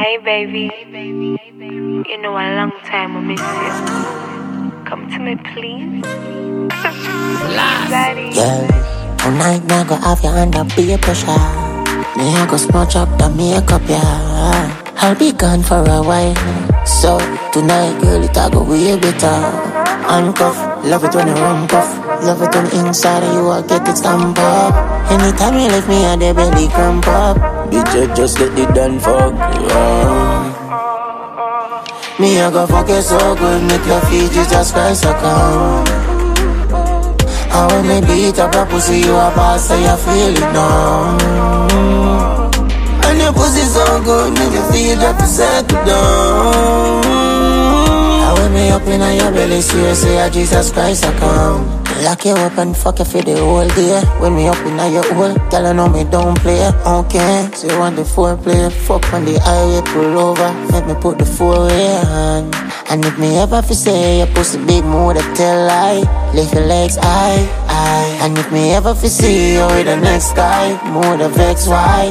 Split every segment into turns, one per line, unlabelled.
Hey baby, you know a long time I miss you. Come to me please. Daddy.
Yeah, tonight I go have you under peer pressure. Me I go smudge up the makeup, yeah. I'll be gone for a while, so tonight girl it a go way better. Handcuff, love it when you rum cuff. Love it when inside of you I get it stamp up. Anytime you leave me I the belly cramp up. Bitch just get it done fuck, yeah. Me I go fuck you so good, make your feet Jesus Christ account. And when me beat up your pussy, you a boss, so you feel it now. And your pussy so good, make you feel that you settle down. And when me up in your belly, see you say Jesus Christ account. Lock you up and fuck you for the whole day. When me up in your hole, girl I know me don't play. Okay, so you want the foreplay. Fuck on the highway, pull over. Let me put the four-way on. And if me ever fi say your pussy big, more that tell lie. Lift your legs high. And if me ever fi see you with the next guy, more the vex why.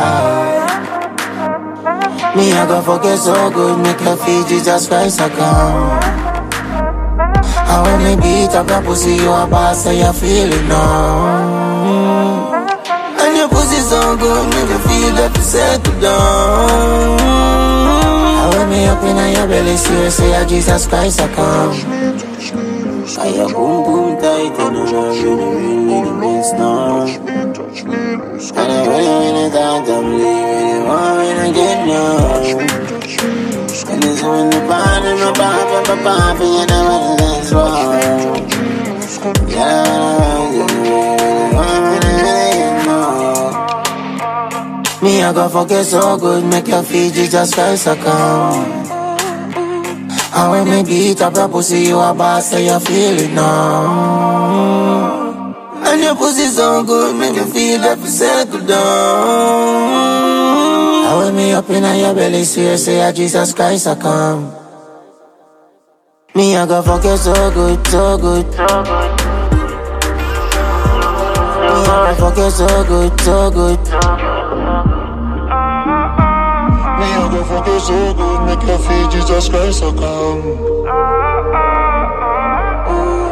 Me I go fuck you so good, make you feel Jesus Christ account. And when me beat up your pussy, you a boss, so you feel it now. And your pussy so good, make you feel that you settle down. And when me up in your belly, see you say Jesus Christ account. And your boom boom tight, and you know really miss now. And I really thought I'm leaving, want again now. And it's when the party, my papa, you know that's wrong. Yeah, me I go fuck you so good, make your feet Jesus Christ account. And when me beat up your pussy, you a boss, so you feel it now. And your pussy so good, make you feel that you settle down. And when me up in your belly, see you say Jesus Christ account. Me I go fuck you so good, so good. Me I go fuck you so good, so good.
Me I go fuck you so good, make you feel Jesus Christ account.